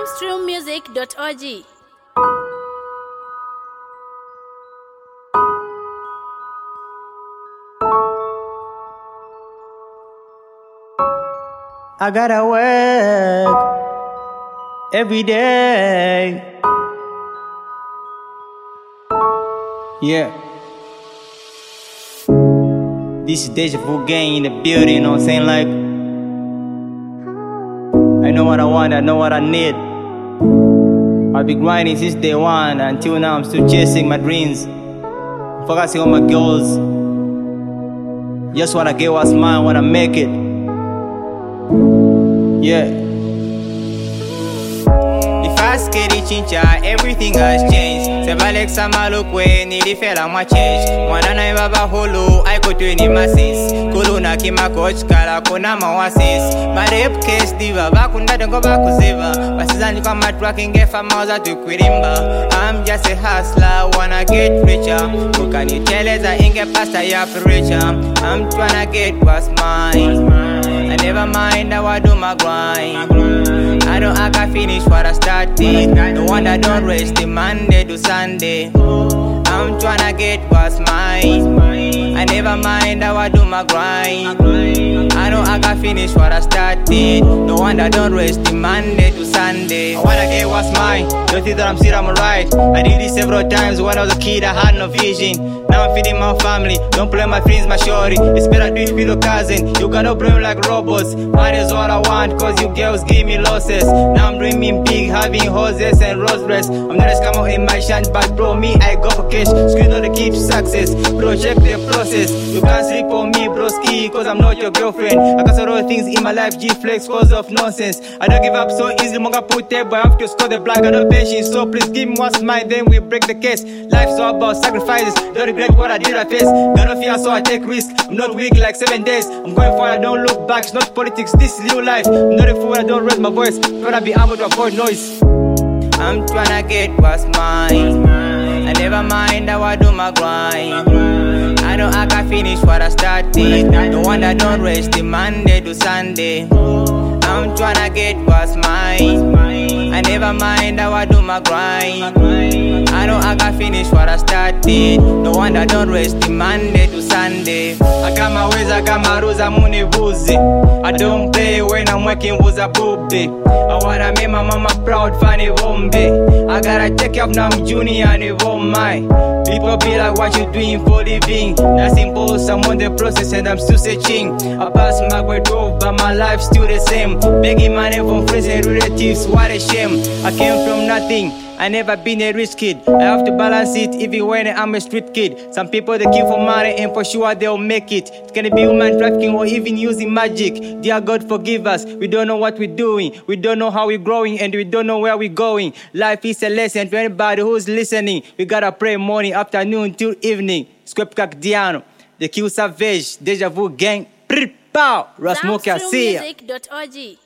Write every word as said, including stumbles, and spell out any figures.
zamstream music dot org. I gotta work every day. Yeah. This is Deja Vu Gang in the building, you know what I'm saying? Like, I know what I want, I know what I need. I've been grinding since day one. Until now I'm still chasing my dreams, focusing on my goals. Just wanna get what's mine, wanna make it. Yeah. If I skate chincha, everything has changed. Sebalex samalukwe, nilifela mwa change. Mwana na ibaba hulu, aiko tweni masis. Kuluna kima coach, kala kuna mawasis. Marep case diva, bakunda dengo bakuziva. Basizani kwa matruck ingefa mauza tukwirimba. I'm just a hustler, wanna get richer. Ukaniteleza inge pasta ya richer. I'm tryna get what's mine. I never mind how I do my grind. I don't act, I finish what I started. The one that don't rest the Monday to Sunday. I'm tryna get what's mine. I never mind how I do my grind. I don't act, I finish what I started. The one that don't rest the Monday to Sunday. I wanna get what's mine. Don't think that I'm still I'm right. I did this several times when I was a kid. I had no vision. Now I'm feeding my family. Don't play my friends, my shorty. It's better do it with your cousin. You cannot blame like robots. Money is what I want, cause you girls give me losses. Now I'm dreaming big, having hoses and rose breasts. I'm not a scammer in my shine, but bro, me, I go for cash. Screen on the keep success. Bro, check the process. You can't sleep on me, broski, cause I'm not your girlfriend. I got some other things in my life, G-flex, cause of nonsense. I don't give up so easily, monga put there, but I have to score the black, I don't patience. So please give me what's mine, then we break the case. Life's all about sacrifices. Don't regret what I did, I face. Got no fear, so I take risks. I'm not weak like seven days. I'm going for it, I don't look back. It's not politics, this is real life. I'm not a fool, I don't raise my voice. Tryna be able to avoid noise. I'm tryna get what's mine. I never mind how I do my grind. I don't act, I finish what I started. The one that don't rest the Monday to Sunday. I'm tryna get what's mine. I never mind how I do my grind. I don't act, I finish what I started. The one that don't rest the Monday to Sunday. I got my ways, I got my rules, I'm univuzi. I don't play when I'm working with a booby. I wanna make my mama proud, funny bombe. I gotta take up now, I'm junior and it won't mind. People be like, what you doing for living? That's impossible, I'm on the process and I'm still searching. I pass my way drove, but my life still the same. Begging money from friends and relatives, what a shame. I came from nothing, I never been a rich kid. I have to balance it even when I'm a street kid. Some people they kill for money and for sure they'll make it. It can be human trafficking or even using magic. Dear God forgive us, we don't know what we're doing. We don't know how we're growing and we don't know where we're going. Life is a lesson to anybody who's listening. We gotta pray morning, afternoon till evening. Squepkak Diano, the Kill Savage, Deja Vu Gang, Pow, Rasmuka, see ya. zamstream music dot org.